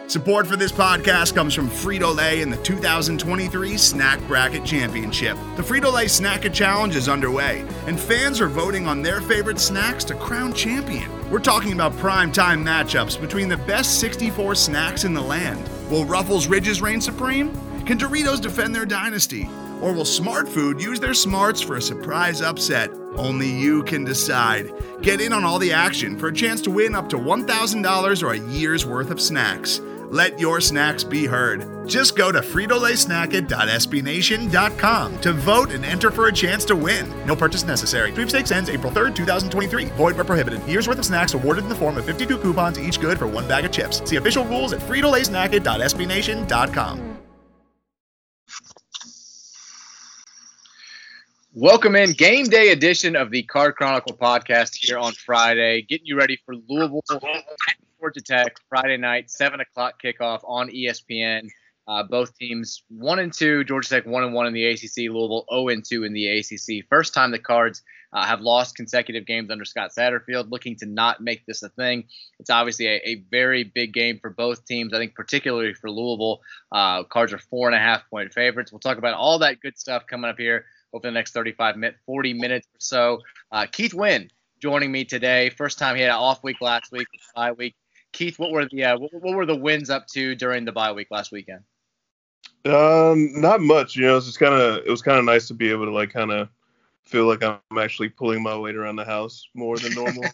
Support for this podcast comes from Frito-Lay and the 2023 Snack Bracket Championship. The Frito-Lay Snack-It Challenge is underway, and fans are voting on their favorite snacks to crown champion. We're talking about prime-time matchups between the best 64 snacks in the land. Will Ruffles Ridges reign supreme? Can Doritos defend their dynasty? Or will Smart Food use their smarts for a surprise upset? Only you can decide. Get in on all the action for a chance to win up to $1,000 or a year's worth of snacks. Let your snacks be heard. Just go to fritolaysnacket.sbnation.com to vote and enter for a chance to win. No purchase necessary. Sweepstakes ends April 3rd, 2023. Void where prohibited. Year's worth of snacks awarded in the form of 52 coupons, each good for one bag of chips. See official rules at fritolaysnacket.sbnation.com. Welcome in game day edition of the Card Chronicle podcast here on Friday, getting you ready for Louisville Georgia Tech Friday night, 7 o'clock kickoff on ESPN. Both teams 1-2, Georgia Tech 1-1 in the ACC, Louisville 0-2 in the ACC. First time the Cards have lost consecutive games under Scott Satterfield, looking to not make this a thing. It's obviously a very big game for both teams. I think particularly for Louisville, Cards are 4.5-point favorites. We'll talk about all that good stuff coming up here over the next 40 minutes or so. Keith Wynn joining me today. First time he had an off week last week, bye week. Keith, what were the wins up to during the bye week last weekend? Not much. It was kind of nice to be able to kind of feel like I'm actually pulling my weight around the house more than normal.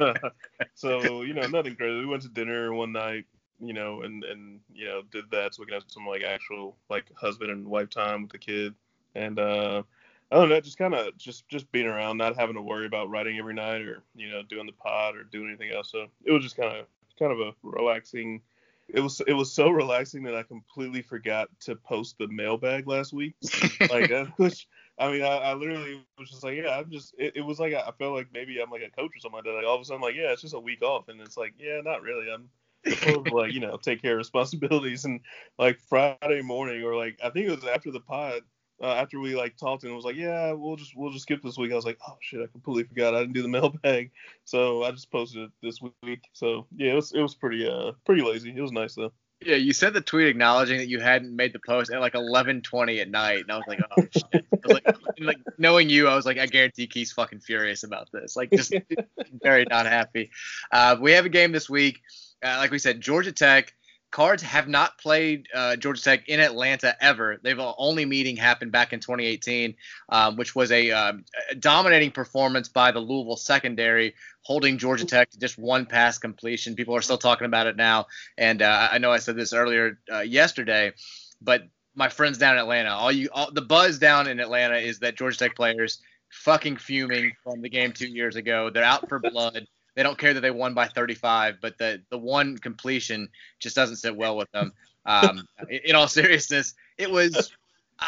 So nothing crazy. We went to dinner one night, and did that, so we can have some actual husband and wife time with the kid. And other than that, just kind of just being around, not having to worry about writing every night or doing the pod or doing anything else. So it was just kind of a relaxing. It was so relaxing that I completely forgot to post the mailbag last week. I literally was just it was like I felt like maybe I'm like a coach or something like that. All of a sudden, it's just a week off, and it's not really. I'm supposed to take care of responsibilities. And Friday morning, or I think it was after the pod. After we talked and it was we'll just skip this week. I was like, oh shit, I completely forgot I didn't do the mailbag, so I just posted it this week. So yeah, it was pretty lazy. It was nice though. Yeah, you sent the tweet acknowledging that you hadn't made the post at 11:20 at night, and I was like, oh shit. I was knowing you, I was like, I guarantee Keith's fucking furious about this. Just very not happy. We have a game this week. Like we said, Georgia Tech. Cards have not played Georgia Tech in Atlanta ever. They've only meeting happened back in 2018, which was a dominating performance by the Louisville secondary, holding Georgia Tech to just one pass completion. People are still talking about it now, and I know I said this earlier yesterday, but my friends down in Atlanta, the buzz down in Atlanta is that Georgia Tech players fucking fuming from the game 2 years ago. They're out for blood. They don't care that they won by 35, but the one completion just doesn't sit well with them. In all seriousness, it was –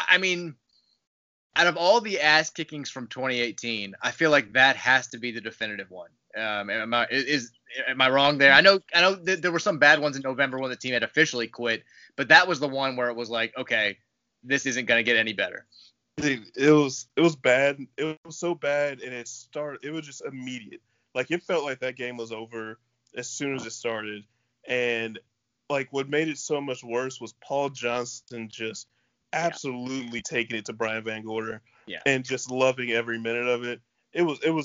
out of all the ass kickings from 2018, I feel like that has to be the definitive one. Am I wrong there? I know there were some bad ones in November when the team had officially quit, but that was the one where it was okay, this isn't going to get any better. It was bad. It was so bad, and it was just immediate. It felt like that game was over as soon as it started. And, what made it so much worse was Paul Johnson just absolutely taking it to Brian Van Gorder and just loving every minute of it. And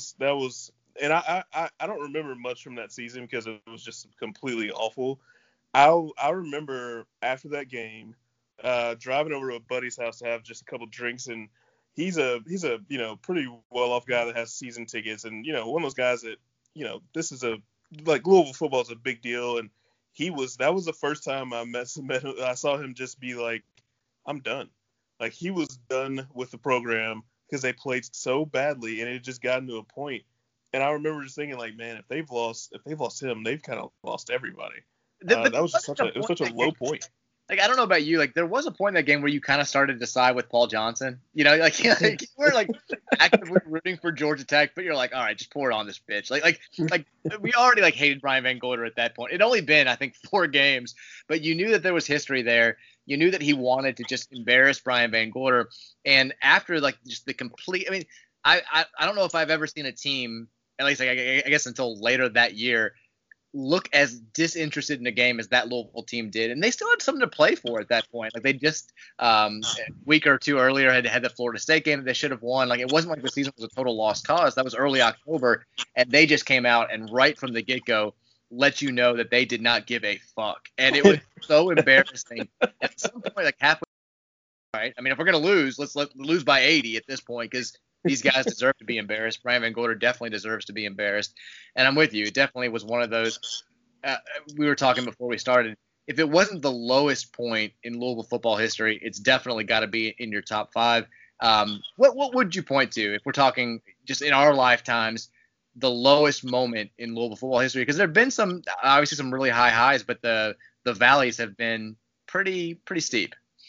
I don't remember much from that season because it was just completely awful. I remember after that game driving over to a buddy's house to have just a couple drinks, and he's a pretty well off guy that has season tickets, and one of those guys that this is Louisville football is a big deal, and that was the first time I met him. I saw him just be I'm done. He was done with the program because they played so badly, and it just gotten to a point. And I remember just thinking man, if they've lost him, they've kind of lost everybody. That was just such a low point. I don't know about you. There was a point in that game where you kind of started to side with Paul Johnson. You we're actively rooting for Georgia Tech, but you're all right, just pour it on this bitch. We already hated Brian Van Gorder at that point. It'd only been, I think, 4 games, but you knew that there was history there. You knew that he wanted to just embarrass Brian Van Gorder. And after just the complete, I don't know if I've ever seen a team, at least I guess until later that year, look as disinterested in the game as that Louisville team did, and they still had something to play for at that point. Like they just a week or two earlier had the Florida State game that they should have won. Like it wasn't like the season was a total lost cause. That was early October, and they just came out and right from the get-go let you know that they did not give a fuck, and it was so embarrassing. At some point, like halfway, right? I mean, if we're gonna lose, let's lose by 80 at this point because these guys deserve to be embarrassed. Brian Van Gorder definitely deserves to be embarrassed. And I'm with you. It definitely was one of those. We were talking before we started. If it wasn't the lowest point in Louisville football history, it's definitely got to be in your top 5. What would you point to if we're talking just in our lifetimes, the lowest moment in Louisville football history? Because there have been some, obviously some really high highs, but the valleys have been pretty steep.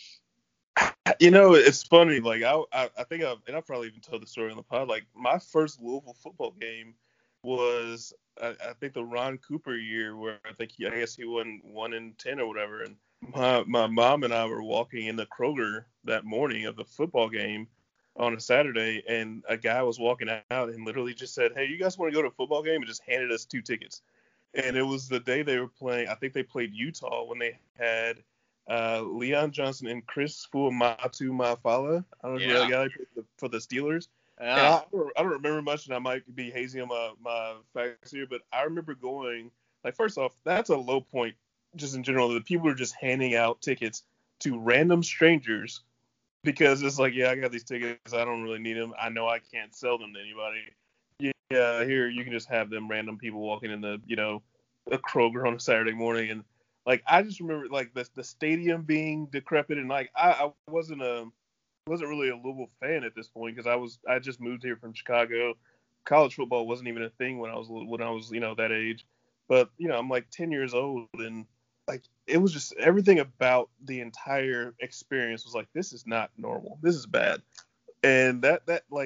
You know, it's funny. Like I think I've probably even told the story on the pod. Like my first Louisville football game was I think the Ron Cooper year where I guess he won 1-10 or whatever. And my mom and I were walking in the Kroger that morning of the football game on a Saturday, and a guy was walking out and literally just said, "Hey, you guys want to go to a football game?" and just handed us 2 tickets. And it was the day they were playing. I think they played Utah when they had Leon Johnson and Chris Fuamatu Mafala. I don't know the guy for the Steelers. Yeah. And I don't remember much, and I might be hazy on my facts here, but I remember going, like, first off, that's a low point just in general. The people are just handing out tickets to random strangers because it's like, yeah, I got these tickets. I don't really need them. I know I can't sell them to anybody. Yeah, here, you can just have them random people walking in the Kroger on a Saturday morning. And like, I just remember like the stadium being decrepit, and like I wasn't really a Louisville fan at this point because I just moved here from Chicago. College football wasn't even a thing when I was that age. But I'm like 10 years old, and like it was just everything about the entire experience was like, this is not normal. This is bad. And that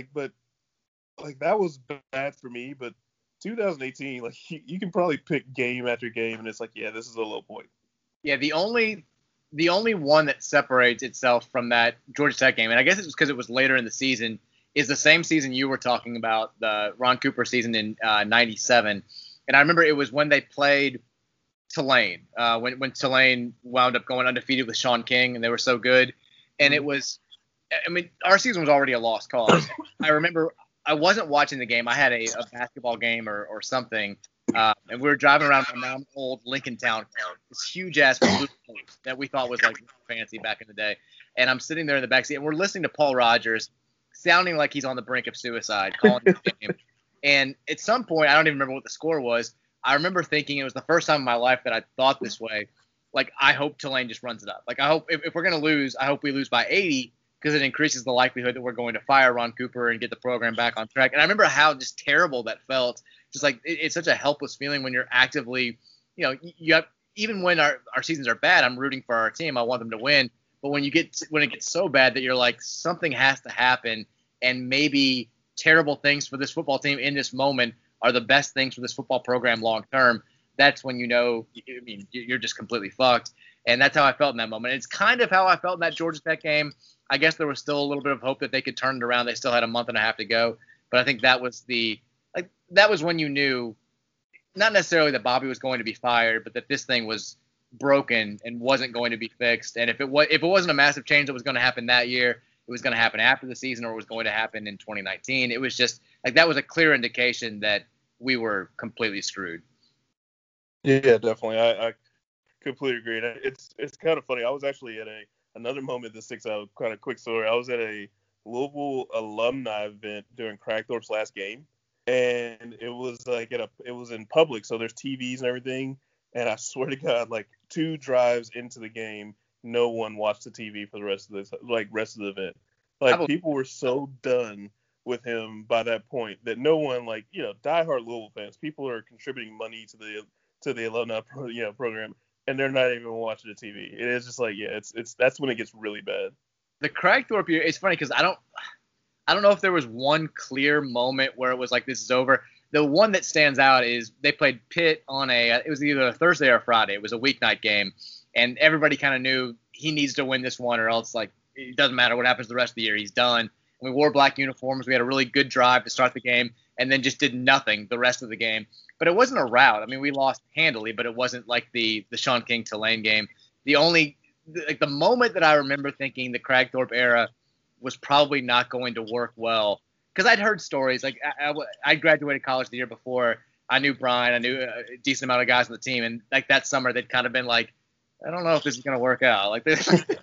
was bad for me, but 2018, like you can probably pick game after game, and it's like, yeah, this is a low point. Yeah, the only one that separates itself from that Georgia Tech game, and I guess it's because it was later in the season, is the same season you were talking about, the Ron Cooper season in '97. And I remember it was when they played Tulane, when Tulane wound up going undefeated with Sean King, and they were so good. And it was, I mean, our season was already a lost cause. I remember I wasn't watching the game. I had a basketball game or something, and we were driving around my mom's old Lincoln Town car, this huge-ass blue that we thought was, like, fancy back in the day. And I'm sitting there in the backseat, and we're listening to Paul Rogers, sounding like he's on the brink of suicide, calling the game. And at some point, I don't even remember what the score was, I remember thinking it was the first time in my life that I thought this way. Like, I hope Tulane just runs it up. Like, I hope if we're going to lose, I hope we lose by 80 because it increases the likelihood that we're going to fire Ron Cooper and get the program back on track. And I remember how just terrible that felt. Just like it's such a helpless feeling when you're actively, you have, even when our seasons are bad, I'm rooting for our team. I want them to win. But when it gets so bad that you're like, something has to happen, and maybe terrible things for this football team in this moment are the best things for this football program long term, that's when you're just completely fucked. And that's how I felt in that moment. It's kind of how I felt in that Georgia Tech game. I guess there was still a little bit of hope that they could turn it around. They still had a month and a half to go. But I think that was when you knew, not necessarily that Bobby was going to be fired, but that this thing was broken and wasn't going to be fixed. And if it wasn't a massive change that was going to happen that year, it was going to happen after the season, or it was going to happen in 2019. It was just like, that was a clear indication that we were completely screwed. Yeah, definitely. I completely agree. It's kind of funny. I was actually at another moment that sticks out, kind of quick story. I was at a Louisville alumni event during Crackthorpe's last game, and it was like it was in public, so there's TVs and everything. And I swear to God, like 2 drives into the game, no one watched the TV for the rest of the event. Like, people were so done with him by that point that no one, like, diehard Louisville fans, people are contributing money to the alumni program, and they're not even watching the TV. It is just like, yeah, it's that's when it gets really bad. The Crackthorpe year, it's funny because I don't know if there was one clear moment where it was like, this is over. The one that stands out is they played Pitt on it was either a Thursday or a Friday. It was a weeknight game, and everybody kind of knew he needs to win this one, or else, like, it doesn't matter what happens the rest of the year, he's done. And we wore black uniforms. We had a really good drive to start the game, and then just did nothing the rest of the game. But it wasn't a rout. I mean, we lost handily, but it wasn't like the Sean King Tulane game. The moment that I remember thinking the Kragthorpe era was probably not going to work well, because I'd heard stories. Like I graduated college the year before. I knew Brian. I knew a decent amount of guys on the team, and like that summer, they'd kind of been like, I don't know if this is going to work out. Like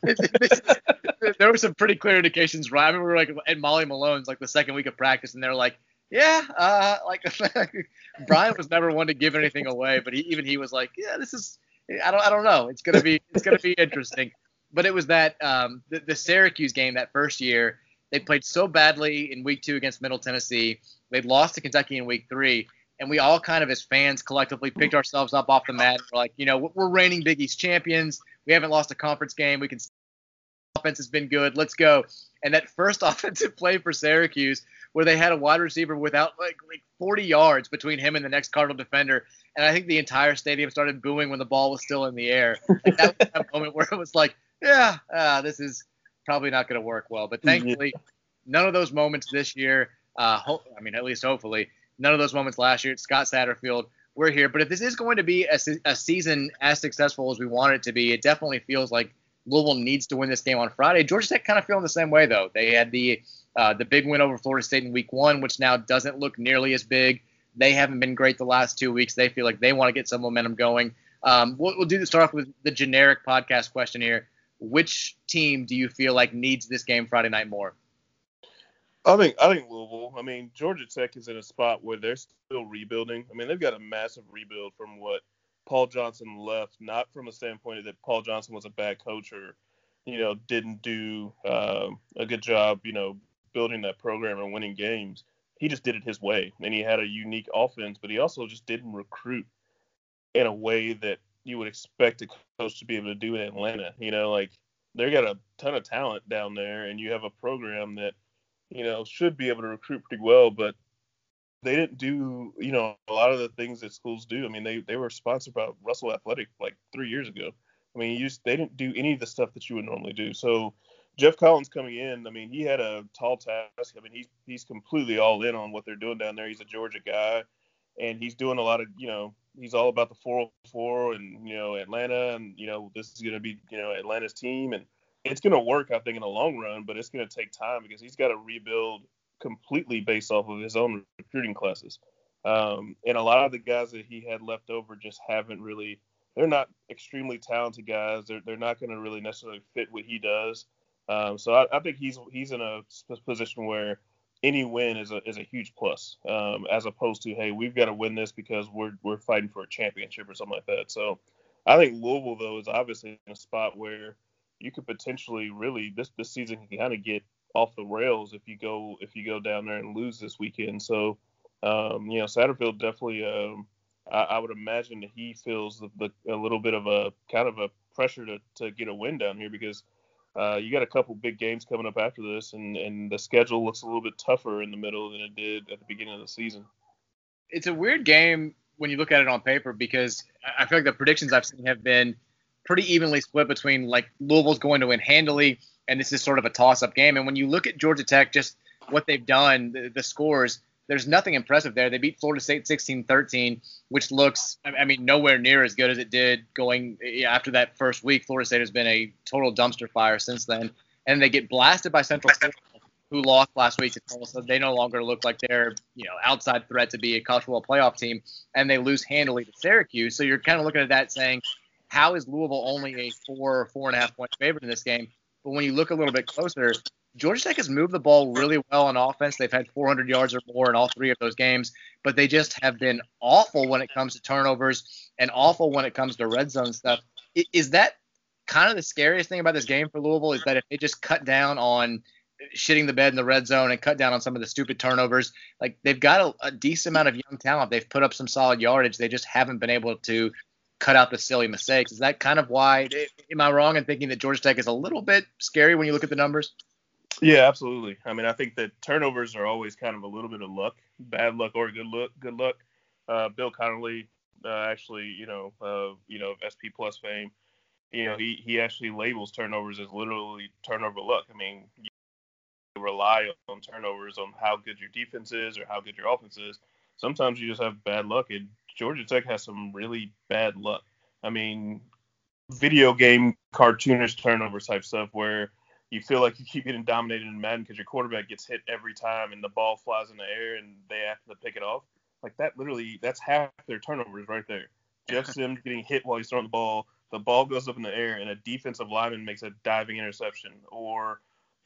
there were some pretty clear indications. Right? I remember we were like at Molly Malone's like the second week of practice, and they're like, yeah, like Brian was never one to give anything away, but he was like, yeah, this is. I don't know. It's gonna be interesting. But it was that the Syracuse game that first year. They played so badly in week 2 against Middle Tennessee. They'd lost to Kentucky in week 3. And we all kind of, as fans, collectively picked ourselves up off the mat. We're like, we're reigning Big East champions. We haven't lost a conference game. Offense has been good. Let's go. And that first offensive play for Syracuse, where they had a wide receiver without like 40 yards between him and the next Cardinal defender. And I think the entire stadium started booing when the ball was still in the air. Like that was that moment where it was like, this is probably not going to work well. But thankfully, none of those moments this year, at least hopefully, none of those moments last year at Scott Satterfield. We're here. But if this is going to be a season as successful as we want it to be, it definitely feels like Louisville needs to win this game on Friday. Georgia Tech kind of feeling the same way, though. They had the big win over Florida State in week 1, which now doesn't look nearly as big. They haven't been great the last 2 weeks. They feel like they want to get some momentum going. We'll start off with the generic podcast question here. Which team do you feel like needs this game Friday night more? I think Louisville. I mean, Georgia Tech is in a spot where they're still rebuilding. I mean, they've got a massive rebuild from what Paul Johnson left, not from a standpoint that Paul Johnson was a bad coach or, didn't do a good job, building that program and winning games. He just did it his way, and he had a unique offense, but he also just didn't recruit in a way that you would expect a coach to be able to do in Atlanta. They got a ton of talent down there, and you have a program that, should be able to recruit pretty well, but they didn't do, a lot of the things that schools do. I mean, they were sponsored by Russell Athletic like 3 years ago. I mean, they didn't do any of the stuff that you would normally do. So Jeff Collins coming in, I mean, he had a tall task. I mean, he's completely all in on what they're doing down there. He's a Georgia guy, and he's doing a lot of, he's all about the 404 and, Atlanta, and, this is going to be, Atlanta's team. And it's going to work, I think, in the long run, but it's going to take time because he's got to rebuild completely based off of his own recruiting classes. And a lot of the guys that he had left over just haven't really, they're not extremely talented guys. They're not going to really necessarily fit what he does. So I think he's in a position where any win is a huge plus, as opposed to, hey, we've got to win this because we're fighting for a championship or something like that. So I think Louisville, though, is obviously in a spot where you could potentially really this season can kind of get off the rails if you go down there and lose this weekend. So Satterfield definitely I would imagine that he feels a little bit of a kind of a pressure to get a win down here because you got a couple big games coming up after this, and the schedule looks a little bit tougher in the middle than it did at the beginning of the season. It's a weird game when you look at it on paper because I feel like the predictions I've seen have been pretty evenly split between like Louisville's going to win handily and this is sort of a toss-up game. And when you look at Georgia Tech, just what they've done, the scores, there's nothing impressive there. They beat Florida State 16-13, which looks, nowhere near as good as it did going after that first week. Florida State has been a total dumpster fire since then. And they get blasted by Central Florida, who lost last week to Tulsa. They no longer look like they're, outside threat to be a college football playoff team, and they lose handily to Syracuse. So you're kind of looking at that saying, how is Louisville only a 4 or 4.5 point favorite in this game? But when you look a little bit closer, Georgia Tech has moved the ball really well on offense. They've had 400 yards or more in all 3 of those games, but they just have been awful when it comes to turnovers and awful when it comes to red zone stuff. Is that kind of the scariest thing about this game for Louisville, is that if they just cut down on shitting the bed in the red zone and cut down on some of the stupid turnovers, like they've got a decent amount of young talent. They've put up some solid yardage. They just haven't been able to cut out the silly mistakes. Is that kind of why, am I wrong in thinking that Georgia Tech is a little bit scary when you look at the numbers? Yeah, absolutely. I think that turnovers are always kind of a little bit of luck, bad luck or good luck. Bill Connolly, actually, SP Plus fame, he actually labels turnovers as literally turnover luck. rely on turnovers on how good your defense is or how good your offense is. Sometimes you just have bad luck, and Georgia Tech has some really bad luck. I mean, video game cartoonish turnovers type stuff where you feel like you keep getting dominated in Madden because your quarterback gets hit every time and the ball flies in the air and they have to pick it off. Like that, literally, that's half their turnovers right there. Jeff Sims getting hit while he's throwing the ball goes up in the air, and a defensive lineman makes a diving interception, or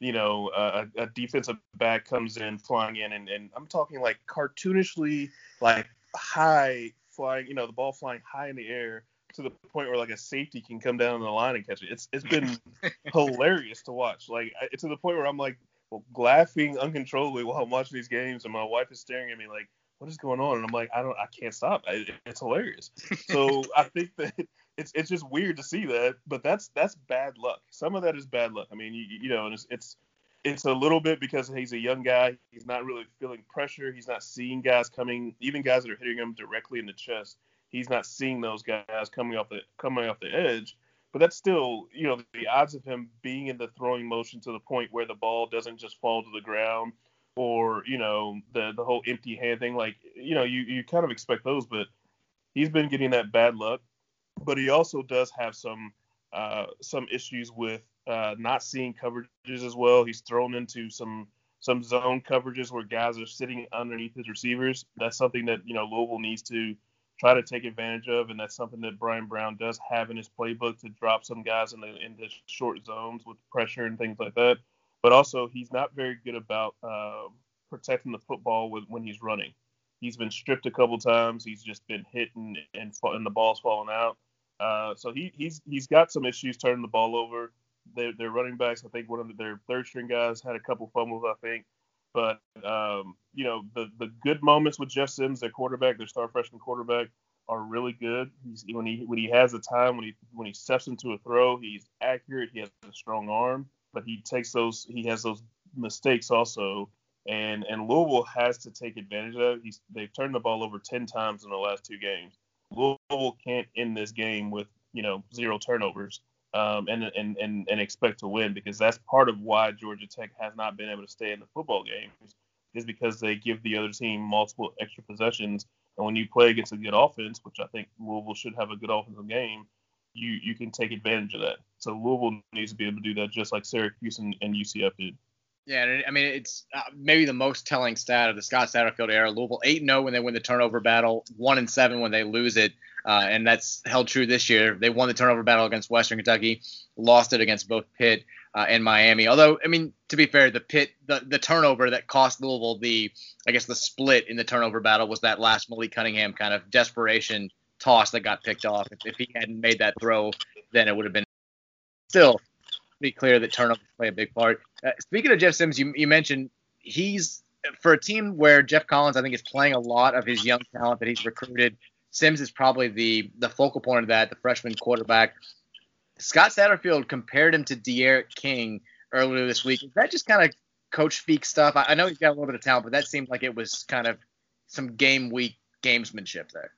a defensive back comes in flying in, and I'm talking like cartoonishly, like high flying, the ball flying high in the air to the point where like a safety can come down the line and catch it. It's been hilarious to watch. Like to the point where I'm like laughing uncontrollably while I'm watching these games, and my wife is staring at me like, what is going on? And I'm like, I can't stop. It's hilarious. So I think that it's just weird to see that, but that's bad luck. Some of that is bad luck. I mean, and it's a little bit because he's a young guy. He's not really feeling pressure. He's not seeing guys coming, even guys that are hitting him directly in the chest. He's not seeing those guys coming off the edge. But that's still, the odds of him being in the throwing motion to the point where the ball doesn't just fall to the ground, or the whole empty hand thing, like you kind of expect those, but he's been getting that bad luck. But he also does have some issues with not seeing coverages as well. He's thrown into some zone coverages where guys are sitting underneath his receivers. That's something that Louisville needs to try to take advantage of, and that's something that Brian Brown does have in his playbook, to drop some guys in the short zones with pressure and things like that. But also, he's not very good about protecting the football when he's running. He's been stripped a couple times. He's just been hit and the ball's falling out. So he's got some issues turning the ball over. Their running backs, I think one of their third string guys had a couple fumbles, I think. But the good moments with Jeff Sims, their quarterback, their star freshman quarterback, are really good. When he has the time, when he steps into a throw, he's accurate. He has a strong arm, but he has those mistakes also. And Louisville has to take advantage of it. They've turned the ball over 10 times in the last 2 games. Louisville can't end this game with 0 turnovers and expect to win, because that's part of why Georgia Tech has not been able to stay in the football games, is because they give the other team multiple extra possessions. And when you play against a good offense, which I think Louisville should have a good offensive game, you can take advantage of that. So Louisville needs to be able to do that, just like Syracuse and UCF did. Yeah, I mean, it's maybe the most telling stat of the Scott Satterfield era. Louisville 8-0 when they win the turnover battle, 1-7 when they lose it, and that's held true this year. They won the turnover battle against Western Kentucky, lost it against both Pitt and Miami. Although, I mean, to be fair, the turnover that cost Louisville the split in the turnover battle was that last Malik Cunningham kind of desperation toss that got picked off. If he hadn't made that throw, then it would have been still pretty clear that turnovers play a big part. Speaking of Jeff Sims, you mentioned he's, for a team where Jeff Collins, I think, is playing a lot of his young talent that he's recruited, Sims is probably the focal point of that, the freshman quarterback. Scott Satterfield compared him to D'Eriq King earlier this week. Is that just kind of coach speak stuff? I know he's got a little bit of talent, but that seemed like it was kind of some game week gamesmanship there.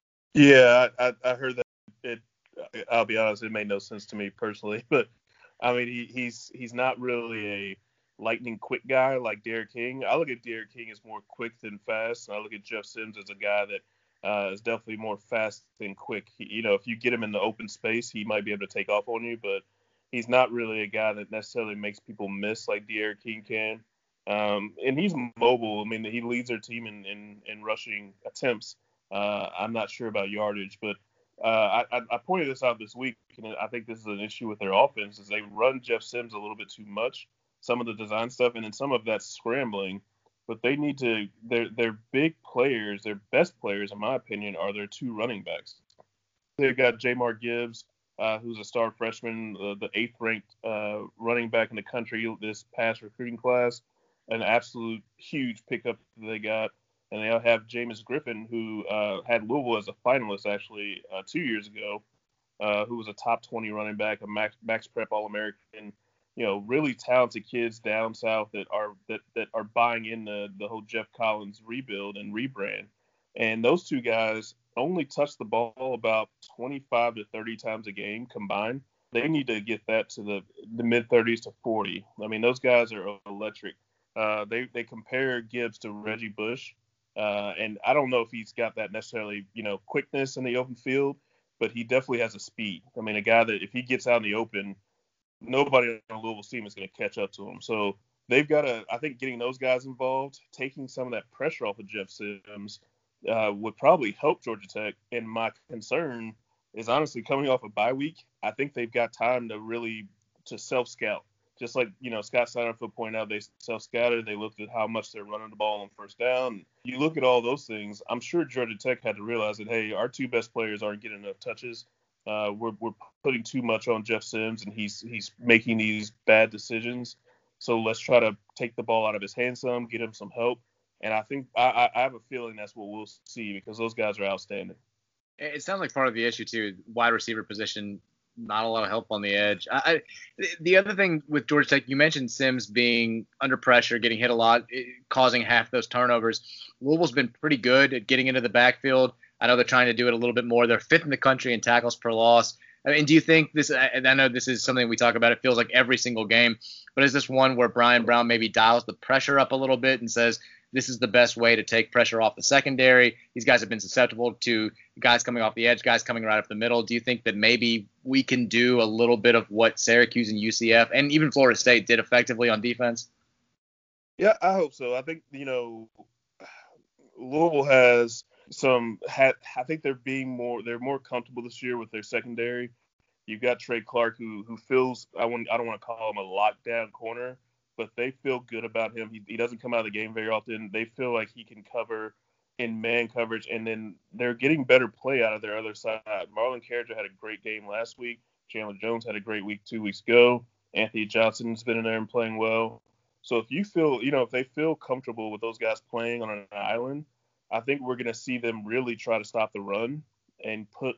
Yeah, I heard that. I'll be honest, it made no sense to me personally, but I mean, he's not really a lightning quick guy like D'Eriq King. I look at D'Eriq King as more quick than fast, and I look at Jeff Sims as a guy that is definitely more fast than quick. If you get him in the open space, he might be able to take off on you, but he's not really a guy that necessarily makes people miss like D'Eriq King can. And he's mobile. I mean, he leads their team in rushing attempts. I'm not sure about yardage, but I pointed this out this week, and I think this is an issue with their offense, is they run Jeff Sims a little bit too much, some of the design stuff, and then some of that's scrambling. But they need to – their big players, their best players, in my opinion, are their 2 running backs. They've got Jamar Gibbs, who's a star freshman, the 8th-ranked running back in the country this past recruiting class, an absolute huge pickup that they got. And they have Jameis Griffin, who had Louisville as a finalist, actually, 2 years ago, who was a top 20 running back, a Max Prep All-American. Really talented kids down south that are buying in the whole Jeff Collins rebuild and rebrand. And those 2 guys only touch the ball about 25 to 30 times a game combined. they need to get that to the mid 30s to 40. I mean, those guys are electric. They compare Gibbs to Reggie Bush, and I don't know if he's got that necessarily, quickness in the open field, but he definitely has a speed. I mean, a guy that if he gets out in the open, nobody on Louisville's team is going to catch up to him. So they've got to, I think, getting those guys involved, taking some of that pressure off of Jeff Sims would probably help Georgia Tech. And my concern is honestly coming off a bye week. I think they've got time to self-scout. Just like, Scott Satterfield pointed out, they self-scouted. They looked at how much they're running the ball on first down. You look at all those things, I'm sure Georgia Tech had to realize that, hey, our two best players aren't getting enough touches. We're putting too much on Jeff Sims, and he's making these bad decisions. So let's try to take the ball out of his hands some, get him some help. And I think I have a feeling that's what we'll see because those guys are outstanding. It sounds like part of the issue, too, wide receiver position, not a lot of help on the edge. The other thing with Georgia Tech, you mentioned Sims being under pressure, getting hit a lot, causing half those turnovers. Louisville's been pretty good at getting into the backfield. I know they're trying to do it a little bit more. They're fifth in the country in tackles per loss. I mean, do you think this – and I know this is something we talk about. It feels like every single game. But is this one where Brian Brown maybe dials the pressure up a little bit and says this is the best way to take pressure off the secondary? These guys have been susceptible to guys coming off the edge, guys coming right up the middle. Do you think that maybe we can do a little bit of what Syracuse and UCF and even Florida State did effectively on defense? Yeah, I hope so. I think, Louisville has – I think they're more comfortable this year with their secondary. You've got Trey Clark who feels I don't want to call him a lockdown corner, but they feel good about him. He doesn't come out of the game very often. They feel like he can cover in man coverage, and then they're getting better play out of their other side. Marlon Carriger had a great game last week. Chandler Jones had a great week 2 weeks ago. Anthony Johnson's been in there and playing well. So if you feel, if they feel comfortable with those guys playing on an island, I think we're going to see them really try to stop the run and put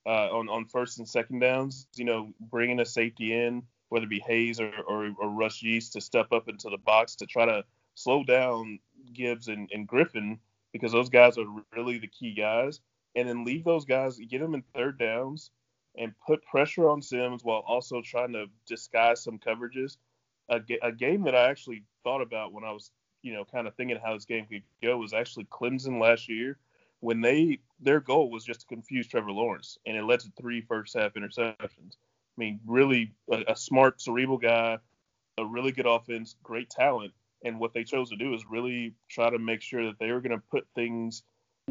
on first and second downs, bringing a safety in, whether it be Hayes or Rush Yeast to step up into the box to try to slow down Gibbs and Griffin because those guys are really the key guys. And then leave those guys, get them in third downs and put pressure on Sims while also trying to disguise some coverages. A game that I actually thought about when I was kind of thinking how this game could go was actually Clemson last year when their goal was just to confuse Trevor Lawrence, and it led to 3 first-half interceptions. I mean, really a smart, cerebral guy, a really good offense, great talent, and what they chose to do is really try to make sure that they were going to put things,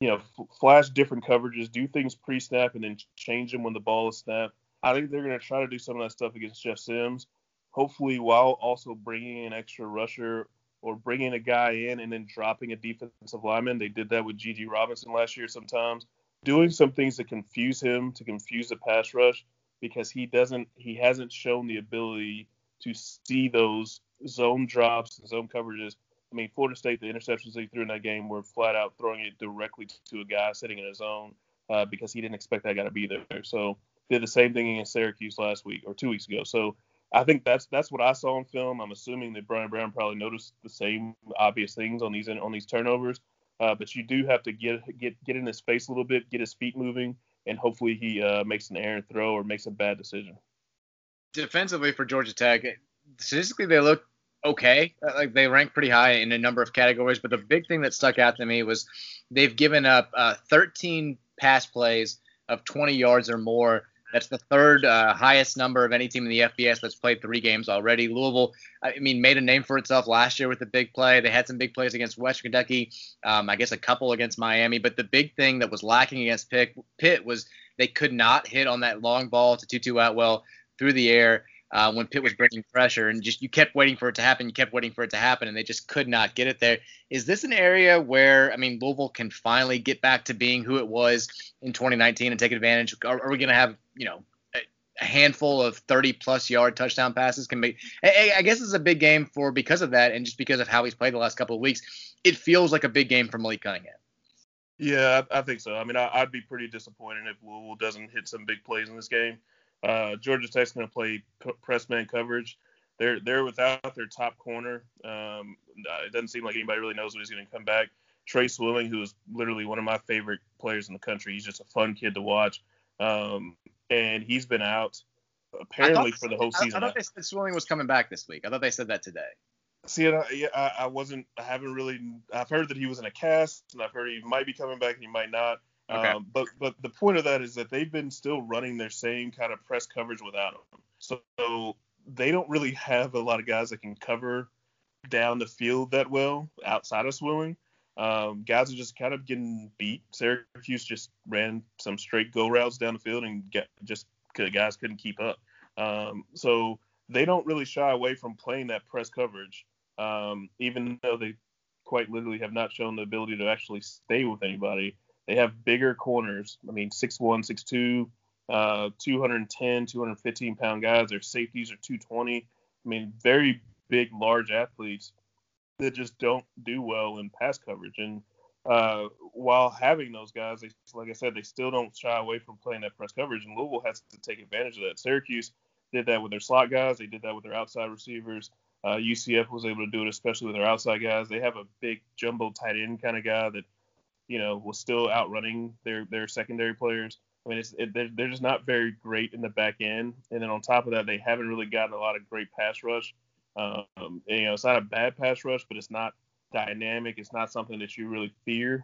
flash different coverages, do things pre-snap, and then change them when the ball is snapped. I think they're going to try to do some of that stuff against Jeff Sims, hopefully while also bringing in an extra rusher or bringing a guy in and then dropping a defensive lineman. They did that with Gigi Robinson last year sometimes. Doing some things to confuse him, to confuse the pass rush, because he hasn't shown the ability to see those zone drops and zone coverages. I mean, Florida State, the interceptions they threw in that game were flat out throwing it directly to a guy sitting in a zone because he didn't expect that guy to be there. So did the same thing against Syracuse last week or 2 weeks ago. So I think that's what I saw in film. I'm assuming that Brian Brown probably noticed the same obvious things on these turnovers. But you do have to get in his face a little bit, get his feet moving, and hopefully he makes an errant throw or makes a bad decision. Defensively for Georgia Tech, statistically they look okay. Like they rank pretty high in a number of categories. But the big thing that stuck out to me was they've given up 13 pass plays of 20 yards or more. That's the third highest number of any team in the FBS that's played 3 games already. Louisville, made a name for itself last year with the big play. They had some big plays against Western Kentucky, I guess a couple against Miami. But the big thing that was lacking against Pitt was they could not hit on that long ball to Tutu Atwell through the air when Pitt was bringing pressure. And just you kept waiting for it to happen. You kept waiting for it to happen, and they just could not get it there. Is this an area where, Louisville can finally get back to being who it was in 2019 and take advantage? Are we going to have a handful of 30-plus yard touchdown passes? I guess it's a big game because of that, and just because of how he's played the last couple of weeks, it feels like a big game for Malik Cunningham. Yeah, I think so. I'd be pretty disappointed if Louisville doesn't hit some big plays in this game. Georgia Tech's going to play press man coverage. They're without their top corner. It doesn't seem like anybody really knows when he's going to come back. Trey Swilling, who is literally one of my favorite players in the country. He's just a fun kid to watch. And he's been out. apparently for the whole season. I thought they said Swilling was coming back this week. I thought they said that today. See, I haven't really. I've heard that he was in a cast, and I've heard he might be coming back and he might not. Okay. But the point of that is that they've been still running their same kind of press coverage without him. So they don't really have a lot of guys that can cover down the field that well outside of Swilling. Guys are just kind of getting beat. Syracuse just ran some straight go routes down the field and guys couldn't keep up. So they don't really shy away from playing that press coverage, even though they quite literally have not shown the ability to actually stay with anybody. They have bigger corners. I mean, 6'1", 6'2", 210, 215-pound guys. Their safeties are 220. I mean, very big, large athletes that just don't do well in pass coverage. And while having those guys, like I said, they still don't shy away from playing that press coverage. And Louisville has to take advantage of that. Syracuse did that with their slot guys. They did that with their outside receivers. UCF was able to do it, especially with their outside guys. They have a big jumbo tight end kind of guy that, was still outrunning their secondary players. I mean, they're just not very great in the back end. And then on top of that, they haven't really gotten a lot of great pass rush. It's not a bad pass rush, but it's not dynamic. It's not something that you really fear.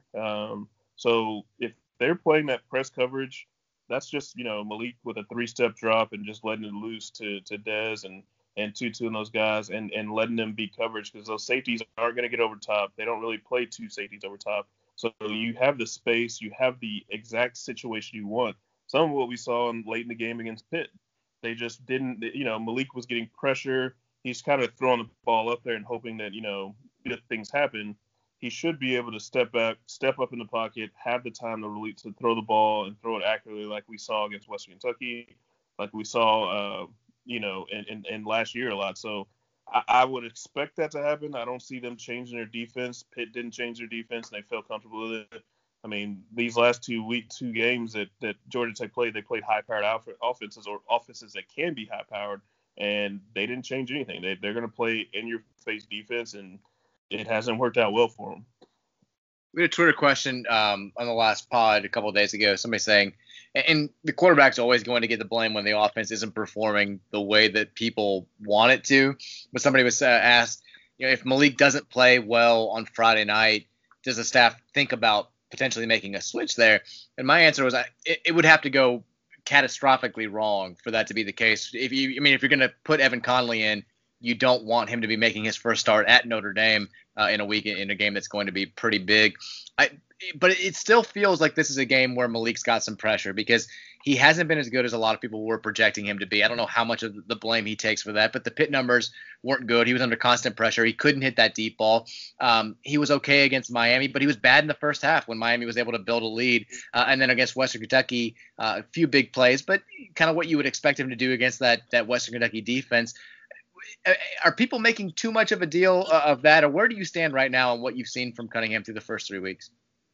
So if they're playing that press coverage, that's just, Malik with a 3-step drop and just letting it loose to Dez and Tutu and those guys and letting them beat coverage because those safeties aren't going to get over top. They don't really play two safeties over top. So you have the space, you have the exact situation you want. Some of what we saw late in the game against Pitt, they just didn't, Malik was getting pressure. He's kind of throwing the ball up there and hoping that, good things happen. He should be able to step up in the pocket, have the time to throw the ball and throw it accurately like we saw against Western Kentucky, like we saw, in last year a lot. So I would expect that to happen. I don't see them changing their defense. Pitt didn't change their defense, and they felt comfortable with it. I mean, these last two games that Georgia Tech played, they played high-powered offenses or offenses that can be high-powered, and they didn't change anything. They're going to play in-your-face defense, and it hasn't worked out well for them. We had a Twitter question on the last pod a couple of days ago. Somebody saying, and the quarterback's always going to get the blame when the offense isn't performing the way that people want it to. But somebody was asked, if Malik doesn't play well on Friday night, does the staff think about potentially making a switch there? And my answer was, it would have to go catastrophically wrong for that to be the case. If you're going to put Evan Conley in, you don't want him to be making his first start at Notre Dame in a game that's going to be pretty big. But it still feels like this is a game where Malik's got some pressure because he hasn't been as good as a lot of people were projecting him to be. I don't know how much of the blame he takes for that, but the Pitt numbers weren't good. He was under constant pressure. He couldn't hit that deep ball. He was okay against Miami, but he was bad in the first half when Miami was able to build a lead. And then against Western Kentucky, a few big plays, but kind of what you would expect him to do against that Western Kentucky defense. Are people making too much of a deal of that, or where do you stand right now on what you've seen from Cunningham through the first 3 weeks?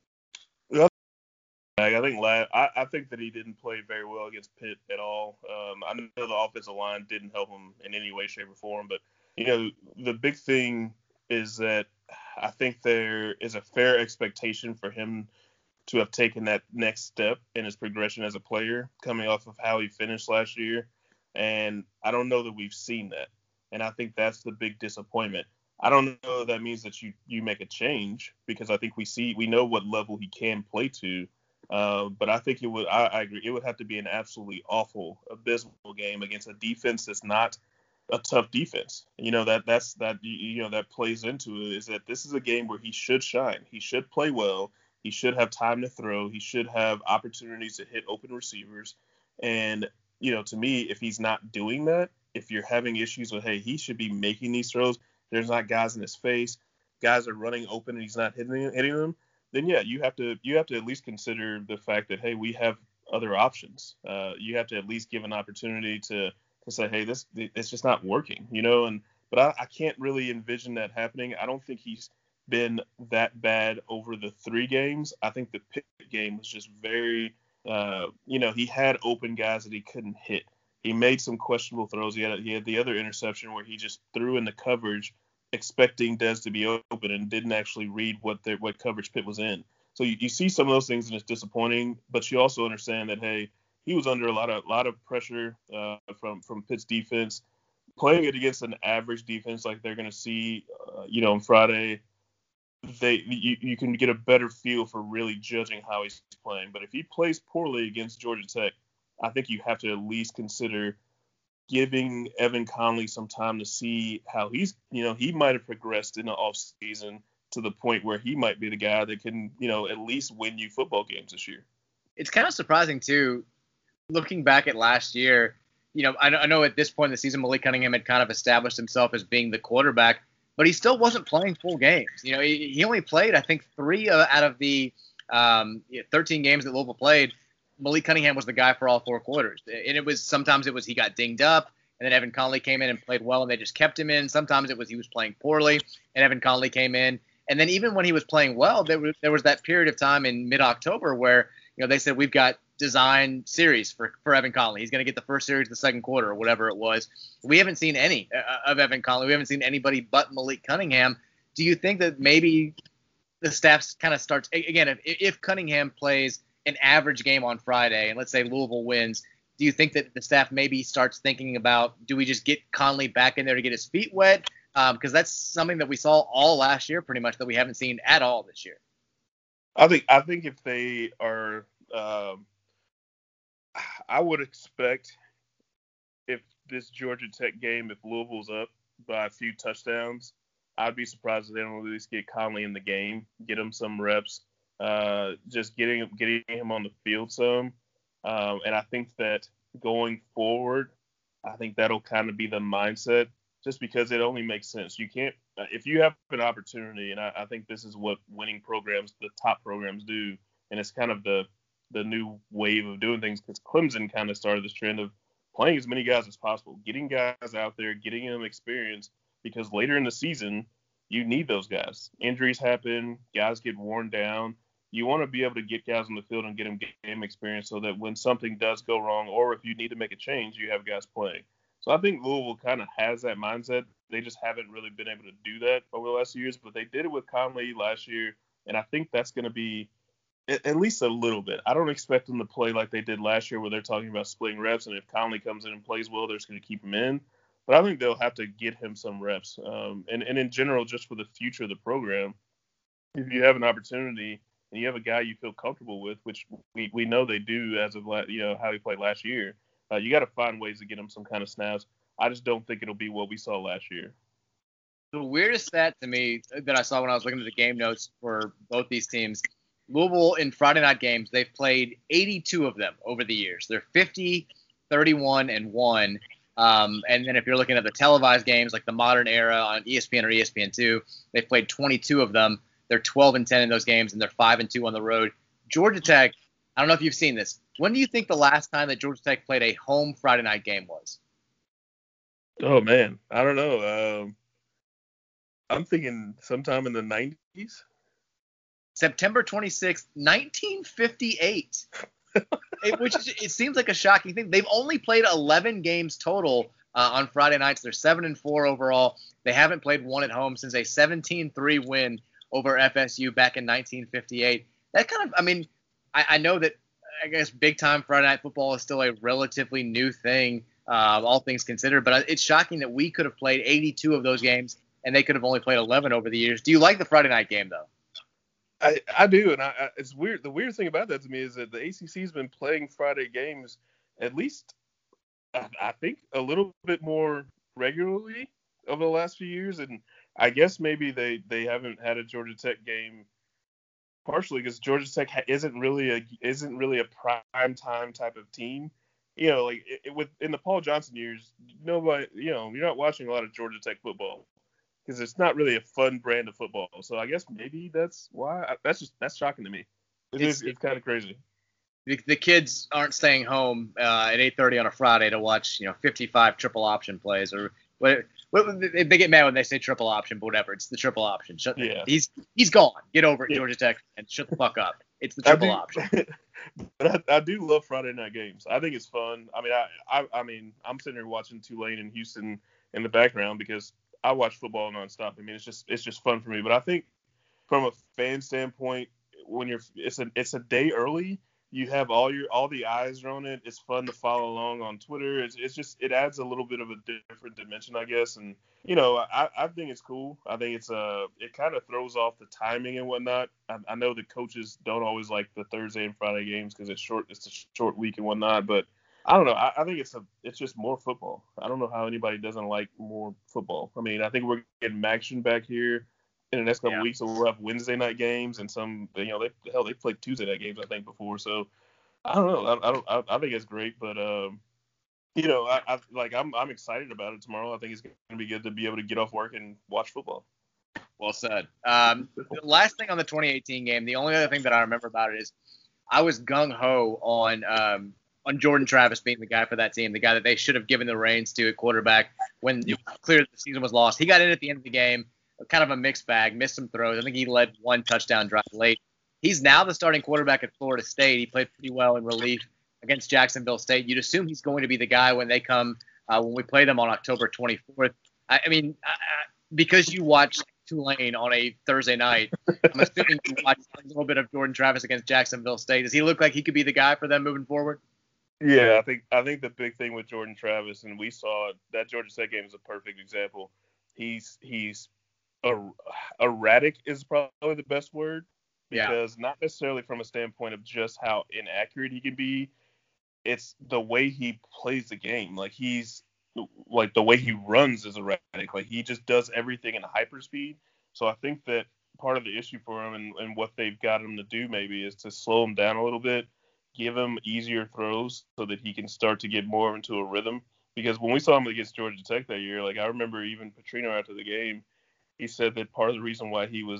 I think that he didn't play very well against Pitt at all. I know the offensive line didn't help him in any way, shape, or form, but the big thing is that I think there is a fair expectation for him to have taken that next step in his progression as a player, coming off of how he finished last year, and I don't know that we've seen that. And I think that's the big disappointment. I don't know if that means that you make a change because I think we know what level he can play to. But I think I agree. It would have to be an absolutely awful, abysmal game against a defense that's not a tough defense. That plays into it is that this is a game where he should shine. He should play well. He should have time to throw. He should have opportunities to hit open receivers. And, to me, if he's not doing that, if you're having issues with, hey, he should be making these throws, there's not guys in his face, guys are running open and he's not hitting them, then yeah, you have to at least consider the fact that, hey, we have other options. You have to at least give an opportunity to say, hey, it's just not working, but I can't really envision that happening. I don't think he's been that bad over the 3 games. I think the Pitt game was just very, he had open guys that he couldn't hit. He made some questionable throws. He had the other interception where he just threw in the coverage expecting Dez to be open and didn't actually read what coverage Pitt was in. So you see some of those things and it's disappointing, but you also understand that, hey, he was under a lot of pressure from Pitt's defense. Playing it against an average defense like they're going to see, on Friday, you can get a better feel for really judging how he's playing. But if he plays poorly against Georgia Tech, I think you have to at least consider giving Evan Conley some time to see how he's, he might have progressed in the offseason to the point where he might be the guy that can, at least win you football games this year. It's kind of surprising, too, looking back at last year. I know at this point in the season, Malik Cunningham had kind of established himself as being the quarterback, but he still wasn't playing full games. He only played, I think, 3 out of the 13 games that Louisville played. Malik Cunningham was the guy for all 4 quarters. And sometimes he got dinged up, and then Evan Conley came in and played well, and they just kept him in. Sometimes he was playing poorly, and Evan Conley came in. And then even when he was playing well, there was that period of time in mid-October where, they said, we've got design series for Evan Conley. He's going to get the first series the second quarter or whatever it was. We haven't seen any of Evan Conley. We haven't seen anybody but Malik Cunningham. Do you think that maybe the staff kind of starts – again, if Cunningham plays an average game on Friday and let's say Louisville wins, do you think that the staff maybe starts thinking about, do we just get Conley back in there to get his feet wet? Because that's something that we saw all last year pretty much that we haven't seen at all this year. I think if they are I would expect if this Georgia Tech game, if Louisville's up by a few touchdowns, I'd be surprised if they don't at least get Conley in the game, get him some reps, just getting him on the field some. And I think that going forward, I think that'll kind of be the mindset, just because it only makes sense. You can't, if you have an opportunity, and I think this is what winning programs, the top programs do, and it's kind of the new wave of doing things, because Clemson kind of started this trend of playing as many guys as possible, getting guys out there, getting them experience, because later in the season, you need those guys. Injuries happen, guys get worn down. You want to be able to get guys on the field and get them game experience so that when something does go wrong, or if you need to make a change, you have guys playing. So I think Louisville kind of has that mindset. They just haven't really been able to do that over the last few years, but they did it with Conley last year, and I think that's going to be at least a little bit. I don't expect them to play like they did last year where they're talking about splitting reps, and if Conley comes in and plays well, they're just going to keep him in. But I think they'll have to get him some reps. And in general, just for the future of the program, if you have an opportunity and you have a guy you feel comfortable with, which we know they do as of how he played last year, you got to find ways to get him some kind of snaps. I just don't think it'll be what we saw last year. The weirdest stat to me that I saw when I was looking at the game notes for both these teams, Louisville in Friday night games, they've played 82 of them over the years. They're 50, 31, and 1. And then if you're looking at the televised games, like the modern era on ESPN or ESPN2, they've played 22 of them. They're 12 and 10 in those games, and they're 5 and 2 on the road. Georgia Tech, I don't know if you've seen this. When do you think the last time that Georgia Tech played a home Friday night game was? Oh, man. I don't know. I'm thinking sometime in the 90s. September 26th, 1958. It seems like a shocking thing. They've only played 11 games total on Friday nights. They're 7-4 overall. They haven't played one at home since a 17-3 win over FSU back in 1958. That kind of, I know that, I guess, big-time Friday night football is still a relatively new thing, all things considered. But it's shocking that we could have played 82 of those games, and they could have only played 11 over the years. Do you like the Friday night game, though? I do, and it's weird. The weird thing about that to me is that the ACC has been playing Friday games at least, I think, a little bit more regularly over the last few years, and I guess maybe they haven't had a Georgia Tech game partially because Georgia Tech isn't really a prime time type of team. In the Paul Johnson years, nobody, you're not watching a lot of Georgia Tech football, because it's not really a fun brand of football. So I guess maybe that's why. That's shocking to me. It's kind of crazy. The kids aren't staying home at 8:30 on a Friday to watch 55 triple option plays, or what they get mad when they say triple option, but whatever. It's the triple option. Yeah. He's gone. Get over it, Georgia Tech, and shut the fuck up. It's the triple option. But I do love Friday night games. I think it's fun. I'm sitting here watching Tulane and Houston in the background because I watch football nonstop. It's just fun for me. But I think from a fan standpoint, when it's a day early, you have all the eyes are on it. It's fun to follow along on Twitter. It's just it adds a little bit of a different dimension, I guess. And I think it's cool. I think it kind of throws off the timing and whatnot. I know the coaches don't always like the Thursday and Friday games because it's a short week and whatnot. But I don't know. I think it's just more football. I don't know how anybody doesn't like more football. I mean, I think we're getting action back here in the next couple weeks, so we'll have Wednesday night games and some, they played Tuesday night games I think before. So I don't know. I think it's great, but I'm excited about it tomorrow. I think it's going to be good to be able to get off work and watch football. Well said. The last thing on the 2018 game, the only other thing that I remember about it is I was gung ho on Jordan Travis being the guy for that team, the guy that they should have given the reins to at quarterback when it was clear that the season was lost. He got in at the end of the game, kind of a mixed bag, missed some throws. I think he led one touchdown drive late. He's now the starting quarterback at Florida State. He played pretty well in relief against Jacksonville State. You'd assume he's going to be the guy when they come, when we play them on October 24th. I mean, because you watch Tulane on a Thursday night, I'm assuming you watch a little bit of Jordan Travis against Jacksonville State. Does he look like he could be the guy for them moving forward? Yeah, I think the big thing with Jordan Travis, and we saw that Georgia State game is a perfect example. He's erratic is probably the best word, because not necessarily from a standpoint of just how inaccurate he can be. It's the way he plays the game. Like the way he runs is erratic. Like he just does everything in hyperspeed. So I think that part of the issue for him and what they've got him to do maybe is to slow him down a little bit, give him easier throws so that he can start to get more into a rhythm. Because when we saw him against Georgia Tech that year, like I remember even Petrino after the game, he said that part of the reason why he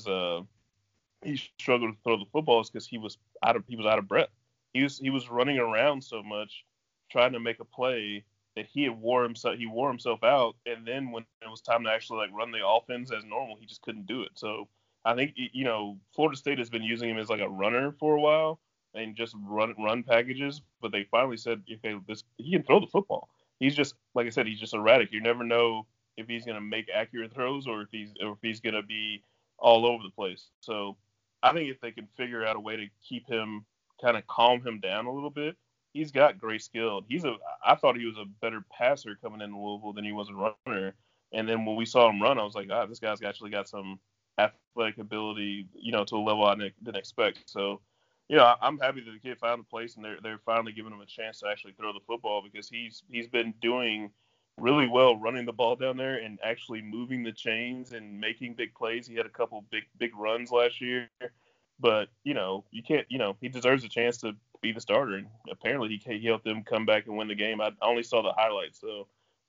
struggled to throw the football is because he was out of breath. He was running around so much trying to make a play that he wore himself out, and then when it was time to actually like run the offense as normal, he just couldn't do it. So I think Florida State has been using him as like a runner for a while and just run packages, but they finally said, okay, he can throw the football. He's just, like I said, he's just erratic. You never know if he's going to make accurate throws or if he's going to be all over the place. So I think if they can figure out a way to keep him, kind of calm him down a little bit, he's got great skill. I thought he was a better passer coming into Louisville than he was a runner. And then when we saw him run, I was like, this guy's actually got some athletic ability, to a level I didn't expect. So, I'm happy that the kid found a place and they're finally giving him a chance to actually throw the football, because he's been doing really well running the ball down there and actually moving the chains and making big plays. He had a couple big runs last year, but you can't, he deserves a chance to be the starter, and apparently he helped them come back and win the game. I only saw the highlights, so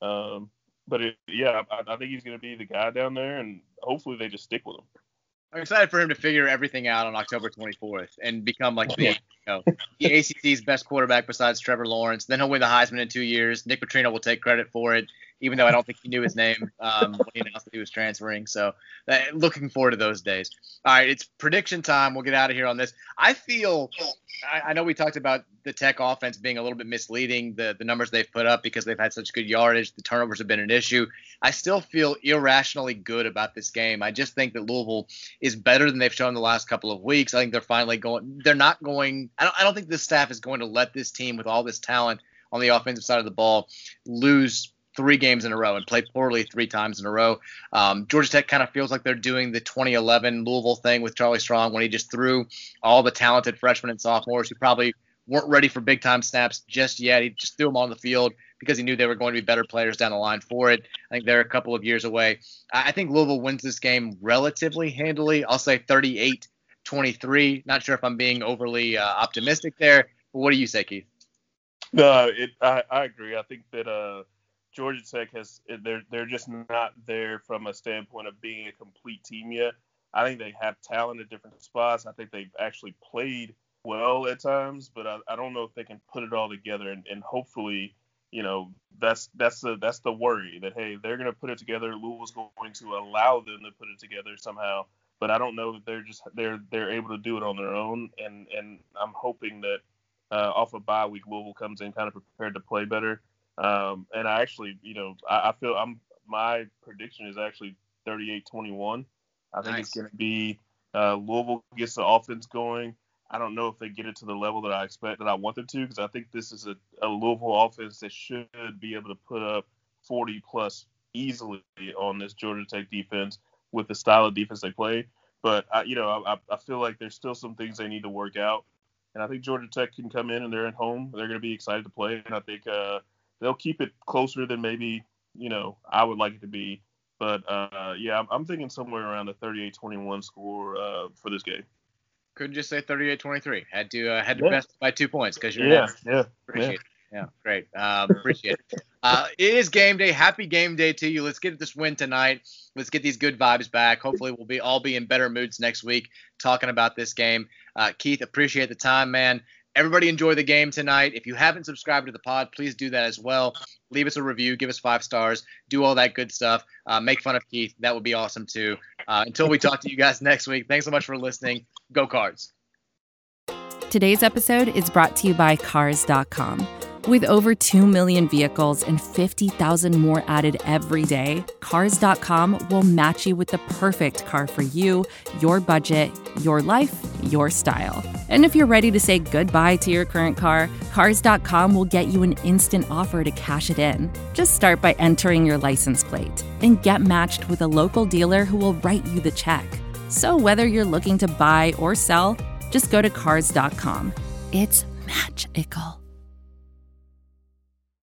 but I think he's going to be the guy down there, and hopefully they just stick with him. I'm excited for him to figure everything out on October 24th and become like the ACC's best quarterback besides Trevor Lawrence. Then he'll win the Heisman in 2 years. Nick Petrino will take credit for it, even though I don't think he knew his name when he announced that he was transferring. So looking forward to those days. All right, it's prediction time. We'll get out of here on this. I know we talked about the Tech offense being a little bit misleading, the numbers they've put up because they've had such good yardage. The turnovers have been an issue. I still feel irrationally good about this game. I just think that Louisville is better than they've shown the last couple of weeks. I think they're finally going – they're not going – I don't think this staff is going to let this team with all this talent on the offensive side of the ball lose 3 games in a row and play poorly 3 times in a row. Georgia Tech kind of feels like they're doing the 2011 Louisville thing with Charlie Strong when he just threw all the talented freshmen and sophomores who probably weren't ready for big-time snaps just yet. He just threw them on the field because he knew they were going to be better players down the line for it. I think they're a couple of years away. I think Louisville wins this game relatively handily. I'll say 38-23. Not sure if I'm being overly optimistic there, but what do you say, Keith? No, I agree. I think that Georgia Tech they're just not there from a standpoint of being a complete team yet. I think they have talent at different spots. I think they've actually played well at times, but I don't know if they can put it all together. And hopefully, that's the worry that, hey, they're going to put it together. Louisville's going to allow them to put it together somehow. But I don't know that they're able to do it on their own. And I'm hoping that off a bye week, Louisville comes in kind of prepared to play better. And I actually, I feel my prediction is actually 38-21. I think It's going to be Louisville gets the offense going. I don't know if they get it to the level that I expect, that I want them to, because I think this is a Louisville offense that should be able to put up 40 plus easily on this Georgia Tech defense with the style of defense they play. But I feel like there's still some things they need to work out, and I think Georgia Tech can come in and they're at home. They're going to be excited to play, and I think they'll keep it closer than maybe I would like it to be. But I'm thinking somewhere around a 38-21 score for this game. Couldn't just say 38-23. Had to best by 2 points because you're appreciate it. Yeah, great. Appreciate it. It is game day. Happy game day to you. Let's get this win tonight. Let's get these good vibes back. Hopefully we'll all be in better moods next week talking about this game. Keith, appreciate the time, man. Everybody enjoy the game tonight. If you haven't subscribed to the pod, please do that as well. Leave us a review. Give us 5 stars. Do all that good stuff. Make fun of Keith. That would be awesome too. Until we talk to you guys next week, thanks so much for listening. Go Cards. Today's episode is brought to you by Cars.com. With over 2 million vehicles and 50,000 more added every day, Cars.com will match you with the perfect car for you, your budget, your life, your style. And if you're ready to say goodbye to your current car, Cars.com will get you an instant offer to cash it in. Just start by entering your license plate and get matched with a local dealer who will write you the check. So whether you're looking to buy or sell, just go to Cars.com. It's magical.